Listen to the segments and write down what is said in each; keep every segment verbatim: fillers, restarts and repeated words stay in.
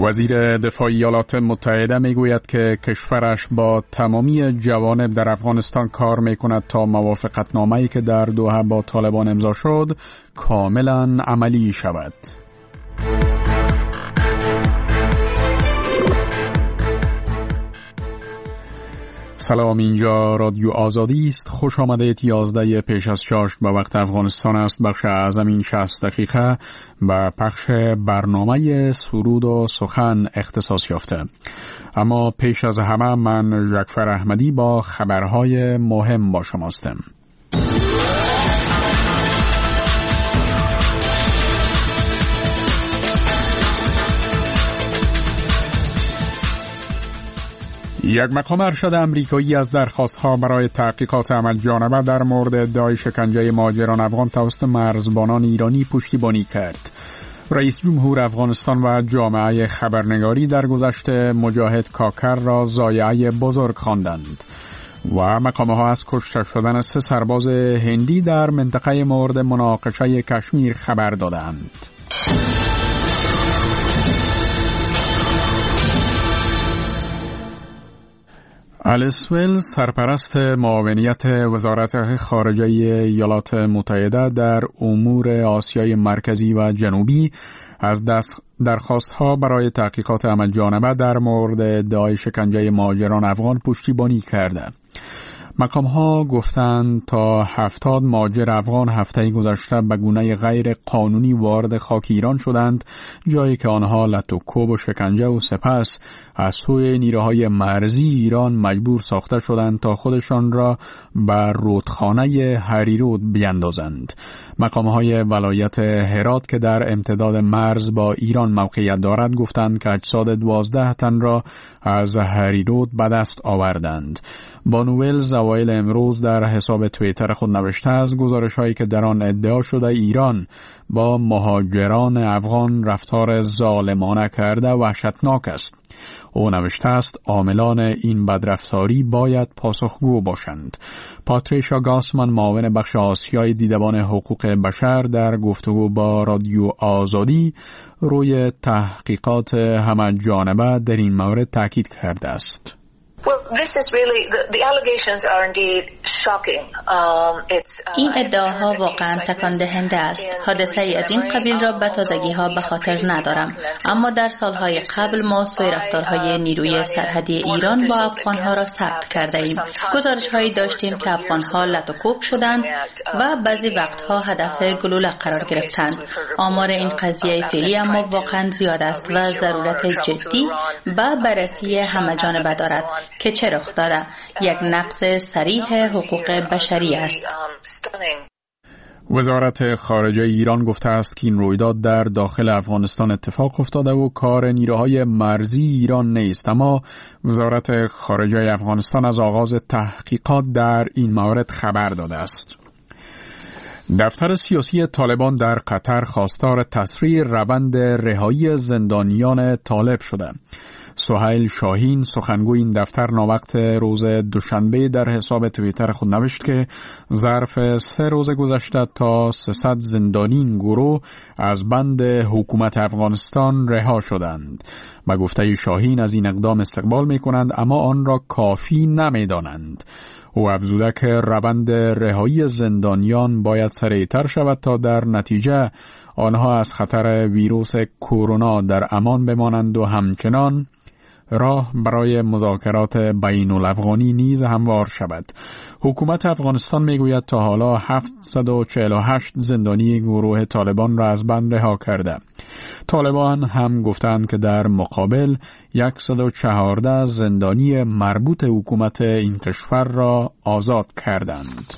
وزیر دفاع ایالات متحده میگوید که کشورش با تمامی جوانب در افغانستان کار میکند تا موافقتنامه‌ای که در دوحه با طالبان امضا شد کاملا عملی شود. سلام، اینجا رادیو آزادی است. خوش آمدید. یازده پیش از شش به وقت افغانستان است. بخش اعظم این شصت دقیقه به پخش برنامه سرود و سخن اختصاص یافته. اما پیش از همه من جعفر احمدی با خبرهای مهم با شماستم. یک مقام ارشد امریکایی از درخواست‌ها برای تحقیقات عمل جانبه در مورد ادعای شکنجه مهاجران افغان توسط مرزبانان ایرانی پشتیبانی کرد. رئیس جمهور افغانستان و جامعه خبرنگاری در گذشته مجاهد کاکر را ضایعه بزرگ خواندند و مقام‌ها از کشته شدن سه سرباز هندی در منطقه مورد مناقشه کشمیر خبر دادند. الیس ولز، سرپرست معاونیت وزارت خارجه ایالات متحده در امور آسیای مرکزی و جنوبی، از درخواست‌ها برای تحقیقات عمل جانبه در مورد ادعای شکنجه مهاجران افغان پشتیبانی کرده. مقام‌ها گفتند تا هفتاد مهاجر افغان هفته گذشته به گونه غیر قانونی وارد خاک ایران شدند، جایی که آنها لطوکوب و شکنجه و سپس از سوی نیروهای مرزی ایران مجبور ساخته شدند تا خودشان را به رودخانه هریرود بیندازند. مقام‌های ولایت هرات که در امتداد مرز با ایران موقعیت دارد گفتند که اجساد دوازده تن را از هریرود به دست آوردند. بانو ولز اوایل امروز در حساب توییتر خود نوشته است گزارش‌هایی که در آن ادعا شده ایران با مهاجران افغان رفتار ظالمانه کرده وحشتناک است. او نوشته است عاملان این بدرفتاری باید پاسخگو باشند. پاتریشا گاسمن، معاون بخش آسیای دیدبان حقوق بشر، در گفتگو با رادیو آزادی روی تحقیقات همه جانبه در این مورد تاکید کرده است. این ادعاها واقعا تکان دهنده است. حادثه ای از این قبیل را به تازگی ها به خاطر ندارم، اما در سالهای قبل ما سوء رفتارهای نیروی سرحدی ایران با افغانها را ثبت کرده ایم. گزارش هایی داشتیم که افغانها لطوکوب شدند و بعضی وقتها هدف گلوله قرار گرفتند. آمار این قضیه فعلی اما واقعا زیاد است و ضرورت جدی به بررسی همه جانبه دارد که چه رخ داده. یک نقض صریح حقوق بشری است. وزارت خارجه ایران گفته است که این رویداد در داخل افغانستان اتفاق افتاده و کار نیروهای مرزی ایران نیست، اما وزارت خارجه افغانستان از آغاز تحقیقات در این مورد خبر داده است. دفتر سیاسی طالبان در قطر خواستار تسریع روند رهایی زندانیان طالب شده. سهیل شاهین، سخنگوی این دفتر، ناوقت روز دوشنبه در حساب توییتر خود نوشت که ظرف سه روز گذشته تا سیصد زندانی گروه از بند حکومت افغانستان رها شدند. به گفته شاهین از این اقدام استقبال می کنند اما آن را کافی نمی دانند. او افزوده که روند رهایی زندانیان باید سریعتر شود تا در نتیجه آنها از خطر ویروس کرونا در امان بمانند و همچنان راه برای مذاکرات بین الافغانی نیز هموار شود. حکومت افغانستان میگوید تا حالا هفتصد و چهل و هشت زندانی گروه طالبان را از بند رها کرده. طالبان هم گفتند که در مقابل صد و چهارده زندانی مربوط حکومت این کشور را آزاد کردند.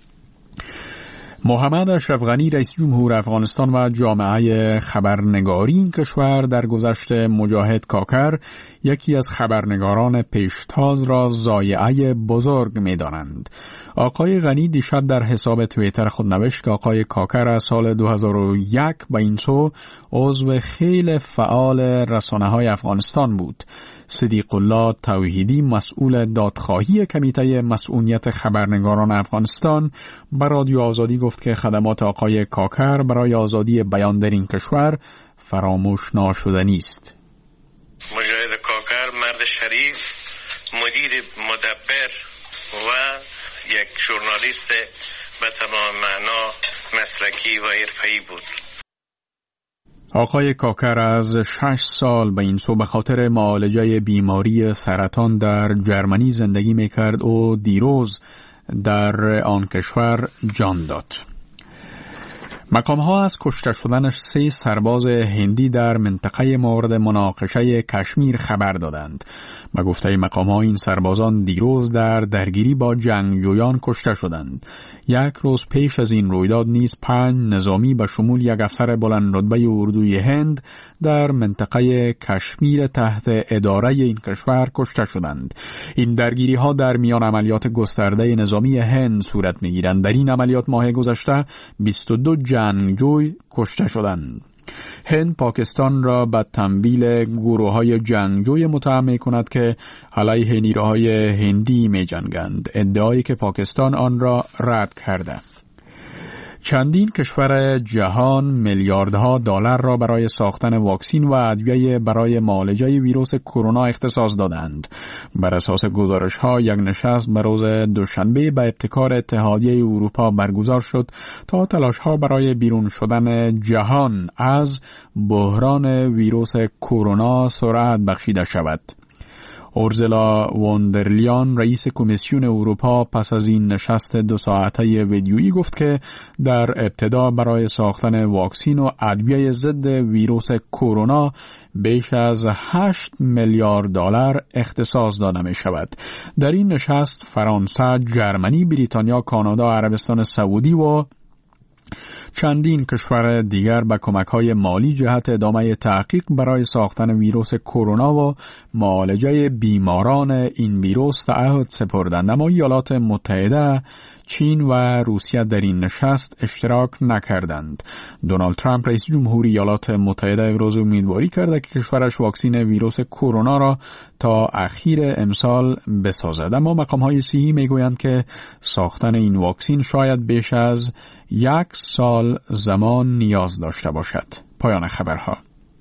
محمد اشرف غنی، رئیس جمهور افغانستان و جامعه خبرنگاری این کشور، در گذشته مجاهد کاکر، یکی از خبرنگاران پیشتاز، را ضایعه بزرگ می دانند. آقای غنی دیشب در حساب توییتر خود نوشت که آقای کاکر از سال دو هزار و یک به این سو عضو خیلی فعال رسانه‌های افغانستان بود. صدیق الله توحیدی، مسئول دادخواهی کمیته مسئولیت خبرنگاران افغانستان، به رادیو آزادی گفت که خدمات آقای کاکر برای آزادی بیان در این کشور فراموش ناشدنی است. مجاهد کاکر مرد شریف، مدیر مدبر و یک ژورنالیست به تمام معنا مسلکی و حرفه‌ای بود. آقای کاکر از شش سال به این سو به خاطر معالجه بیماری سرطان در جرمنی زندگی میکرد و دیروز در آن کشور جان داد. مقام ها از کشته شدن سه سرباز هندی در منطقه مورد مناقشه کشمیر خبر دادند. به گفته مقام ها این سربازان دیروز در درگیری با جنگجویان کشته شدند. یک روز پیش از این رویداد نیز پنج نظامی به شمول یک افسر بلند رتبه اردوی هند در منطقه کشمیر تحت اداره این کشور کشته شدند. این درگیری ها در میان عملیات گسترده نظامی هند صورت می گیرند. در این عملیات ماه گذشته بیست و دو جنگجوی کشته شدند. هند پاکستان را به تمویل گروه‌های جنگجوی متهم می‌کند که علیه نیروهای هندی می‌جنگند، ادعایی که پاکستان آن را رد کرده. چندین کشور جهان میلیاردها دلار را برای ساختن واکسن و ادویه برای معالجه ویروس کرونا اختصاص دادند. بر اساس گزارش‌ها یک نشست به روز دوشنبه به ابتکار اتحادیه اروپا برگزار شد تا تلاش‌ها برای بیرون شدن جهان از بحران ویروس کرونا سرعت بخشیده شود. اورزلا وندرلیان رئیس کمیسیون اروپا پس از این نشست دو ساعته ویدیویی گفت که در ابتدا برای ساختن واکسن و ادویه ضد ویروس کرونا بیش از هشت میلیارد دلار اختصاص داده می شود. در این نشست فرانسه، جرمنی، بریتانیا، کانادا، عربستان سعودی و چندین کشور دیگر به کمک‌های مالی جهت ادامه تحقیق برای ساختن ویروس کرونا و معالجه بیماران این ویروس تعهد سپردند، اما ایالات متحده، چین و روسیه در این نشست اشتراک نکردند. دونالد ترامپ رئیس جمهوری ایالات متحده امروز امیدواری کرده که کشورش واکسن ویروس کرونا را تا اخیر امسال بسازد، اما مقام‌های صحی میگویند که ساختن این واکسن شاید بیش از یک سال زمان نیاز داشته باشد. پایان خبرها.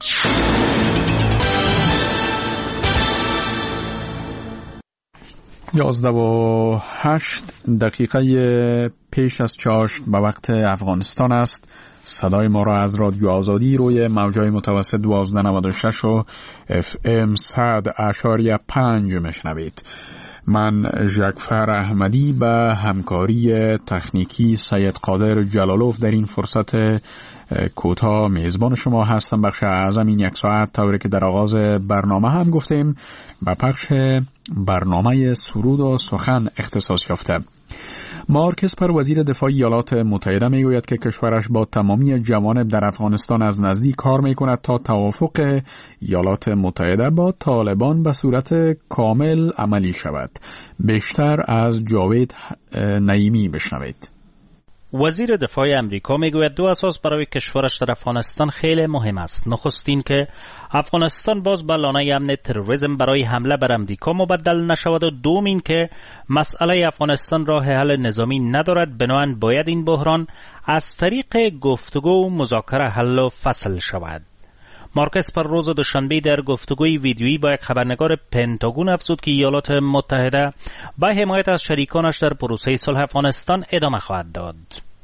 یازده و هشت دقیقه پیش از چاشت به وقت افغانستان است. صدای ما را از رادیو آزادی روی موجای متوسط دوازده نود و شش و اف ام صد اشاری پنج میشنوید. من ژکفر احمدی به همکاری تکنیکی سید قادر جلالوف در این فرصت کوتاه میزبان شما هستم. بخش اعظم این یک ساعت طوری که در آغاز برنامه هم گفتیم به پخش برنامه سرود و سخن اختصاص یافته. مارک اسپر وزیر دفاع ایالات متحده میگوید که کشورش با تمامی جوانب در افغانستان از نزدیک کار میکند تا توافق ایالات متحده با طالبان به صورت کامل عملی شود. بیشتر از جاوید نعیمی بشنوید. وزیر دفاع امریکا میگوید دو اساس برای کشورش در افغانستان خیلی مهم است. نخست این که افغانستان باز به لانه امن تروریسم برای حمله بر امریکا مبدل نشود و دوم این که مسئله افغانستان راه حل نظامی ندارد، بنابراین باید این بحران از طریق گفتگو و مذاکره حل و فصل شود. مارک اسپر روز دوشنبه در گفتگوی ویدیویی با یک خبرنگار پنتاگون افزود که ایالات متحده با حمایت از شریکانش در پروسه صلح افغانستان ادامه خواهد داد.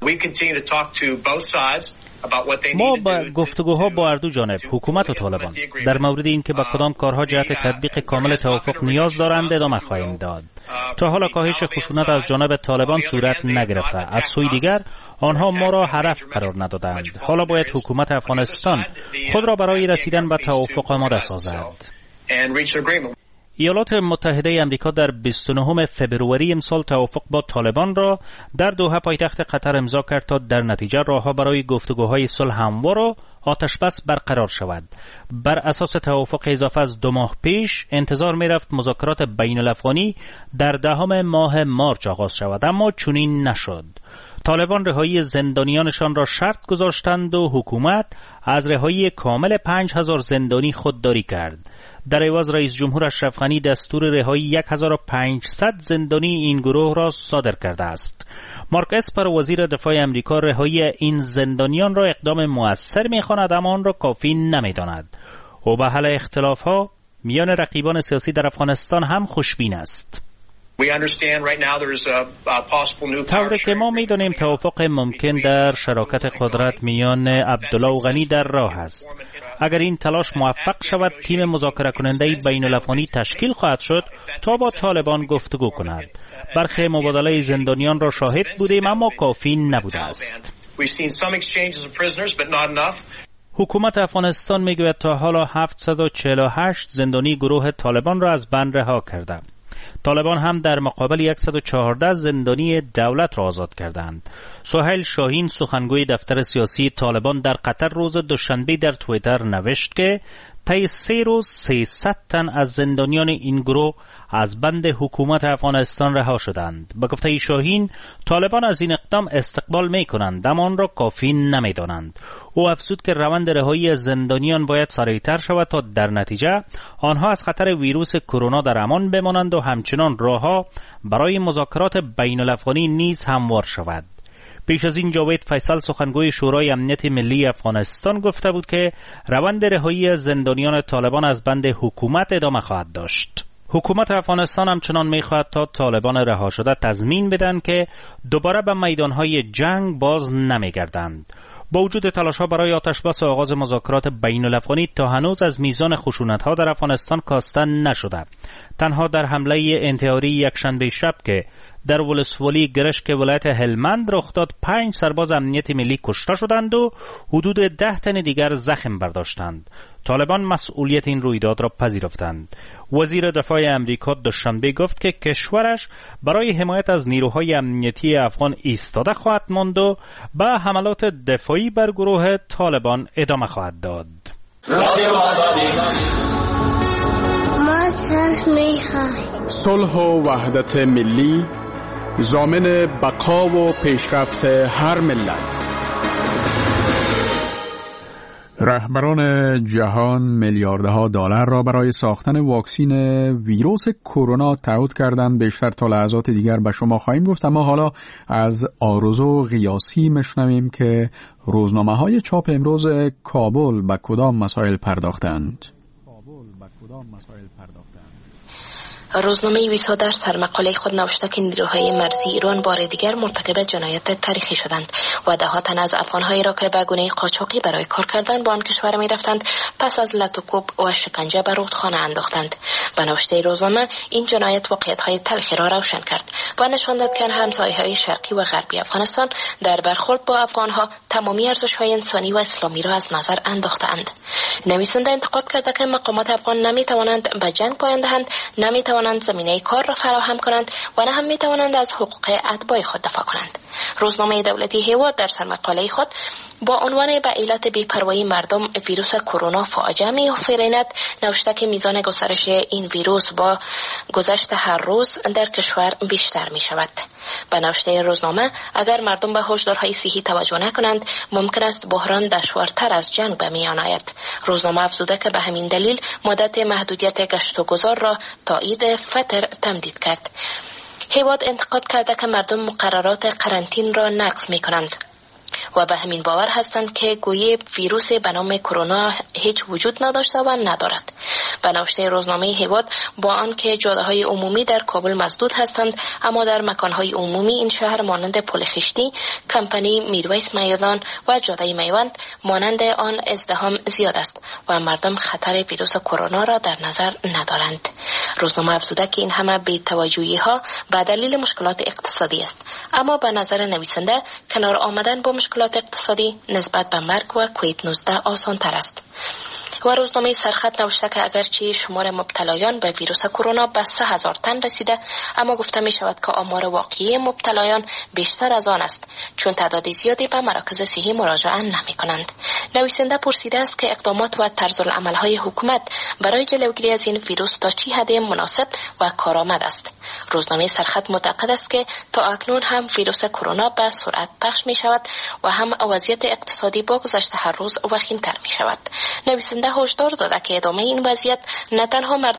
ما با گفتگوها با هر دو جانب، حکومت و طالبان، در مورد این که با کدام کارها جهت تطبیق کامل توافق نیاز دارند ادامه خواهیم داد. تا حالا کاهش خشونت از جانب طالبان صورت نگرفته، از سوی دیگر آنها ما را هدف قرار ندادند. حالا باید حکومت افغانستان خود را برای رسیدن به توافق آماده سازد. ایالات متحده آمریکا در بیست و نهم فوریه امسال توافق با طالبان را در دوحه پایتخت قطر امضا کرد تا در نتیجه راهها برای گفتگوهای صلح هموار و آتشبس برقرار شود. بر اساس توافق اضافه از دو ماه پیش انتظار می رفت مذاکرات بین الافغانی در دهم ماه مارچ آغاز شود، اما چنین نشد. طالبان رهایی زندانیانشان را شرط گذاشتند و حکومت از رهایی کامل پنج هزار زندانی خودداری کرد. در عوض رئیس جمهور اشرف غنی دستور رهایی یک هزار و پانصد زندانی این گروه را صادر کرده است. مارک اسپر وزیر دفاع امریکا رهایی این زندانیان را اقدام مؤثر می‌خواند، اما آن را کافی نمی‌داند. او به حل اختلاف‌ها میان رقیبان سیاسی در افغانستان هم خوشبین است. طوری که ما می‌دانیم توافق ممکن در شراکت قدرت میان عبدالله و غنی در راه است. اگر این تلاش موفق شود، تیم مذاکره کننده بین الافغانی تشکیل خواهد شد تا با طالبان گفتگو کند. برخی مبادله زندانیان را شاهد بودیم اما کافی نبوده است. حکومت افغانستان میگوید تا حالا هفتصد و چهل و هشت زندانی گروه طالبان را از بند رها کرده. طالبان هم در مقابل صد و چهارده زندانی دولت را آزاد کردند. سهیل شاهین سخنگوی دفتر سیاسی طالبان در قطر روز دوشنبه در توییتر نوشت که طی سه روز سیصد تن از زندانیان این گروه از بند حکومت افغانستان رها شدند. به گفته شاهین، طالبان از این اقدام استقبال می کنند اما آن را کافی نمی دانند. او افزود که روند رهایی زندانیان باید سریعتر شود تا در نتیجه آنها از خطر ویروس کرونا در امان بمانند و همچنان راهها برای مذاکرات بین الافغانی نیز هموار شود. پیش از این جاوید فیصل سخنگوی شورای امنیت ملی افغانستان گفته بود که روند رهایی زندانیان طالبان از بند حکومت ادامه خواهد داشت. حکومت افغانستان همچنان می‌خواهد تا طالبان رها شده تضمین بدن که دوباره به میدانهای جنگ باز نمی‌گردند. با وجود تلاش‌ها برای آتشبس و آغاز مذاکرات بین الافغانی تا هنوز از میزان خشونت‌ها در افغانستان کاسته نشده. تنها در حمله انتحاری یکشنبه شب که در ولسوالی گرشک ولایت هلمند رخ داد، پنج سرباز امنیت ملی کشته شدند و حدود ده تن دیگر زخم برداشتند. طالبان مسئولیت این رویداد را پذیرفتند. وزیر دفاع امریکا دوشنبه گفت که کشورش برای حمایت از نیروهای امنیتی افغان ایستاده خواهد ماند و به حملات دفاعی بر گروه طالبان ادامه خواهد داد. صلح و وحدت ملی ضامن بقا و پیشرفت هر ملت. رهبران جهان میلیاردها دلار را برای ساختن واکسن ویروس کرونا تعهد کردند. بیشتر تا لحظات دیگر به شما خواهیم گفت، اما حالا از آرزو قیاسی میشنویم که روزنامه‌های چاپ امروز کابل به کدام مسائل پرداختند. کابل به کدام مسائل پرداختند. روزنامه ویسا در سرمقاله خود نوشته که نیروهای مرزی ایران بار دیگر مرتکب جنایت تاریخی شدند و ده ها تن از افغان‌هایی را که به گونه قاچاقی برای کار کردن به آن کشور می‌رفتند پس از لط و کوب و شکنجه به رودخانه انداختند. به نوشته روزنامه این جنایت واقعیت‌های تلخی را روشن کرد و نشان داد که همسایه‌های شرقی و غربی افغانستان در برخورد با افغان‌ها تمامی ارزش‌های انسانی و اسلامی را از نظر انداختند. نویسنده انتقاد کرده که مقامات افغان نمی‌توانند به جنگ پایان دهند، نمی‌توانند زمینه کار را فراهم کنند و نه هم می‌توانند از حقوق اتباع خود دفاع کنند. روزنامه دولتی هیواد در سرمقاله خود با عنوان به علت بی‌پروایی مردم ویروس کرونا فاجعه می‌آفریند نوشته که میزان گسترش این ویروس با گذشت هر روز در کشور بیشتر می‌شود. به نوشته روزنامه اگر مردم به هشدارهای صحی توجه نکنند ممکن است بحران دشوارتر از جنگ به میان آید. روزنامه افزوده که به همین دلیل مدت محدودیت گشت و گذار را تا عید فطر تمدید کرد. هیواد انتقاد کرده که مردم مقررات قرنطینه را نقض می‌کنند و به همین باور هستند که گویی ویروس به نام کرونا هیچ وجود نداشته و ندارد. به نوشته روزنامه هیواد با آنکه جاده‌های عمومی در کابل مسدود هستند اما در مکان‌های عمومی این شهر مانند پل خشتی، کمپانی میرویس میدان و جاده میوند مانند آن ازدحام زیاد است و مردم خطر ویروس کرونا را در نظر ندارند. روزنامه افزوده که این همه بی‌توجهی‌ها به دلیل مشکلات اقتصادی است، اما به نظر نویسنده کنار آمدن با مشکلات اقتصادی نسبت به مرگ و کووید نوزده آسان تر است. و روزنامه سرخط نوشته که اگرچه شمار مبتلایان به ویروس کرونا به سه هزار تن رسیده اما گفته می شود که آمار واقعی مبتلایان بیشتر از آن است چون تعداد زیادی به مراکز صحی مراجعه نمی کنند. نویسنده پرسیده است که اقدامات و طرز العمل‌های حکومت برای جلوگیری از این ویروس تا چه حد مناسب و کارآمد است. روزنامه سرخط معتقد است که تا اکنون هم ویروس کرونا به سرعت پخش می شود و هم وضعیت اقتصادی با گذشت هر روز وخیم‌تر می شود. نویسنده هشدار داده که ادامه این وضعیت نه تنها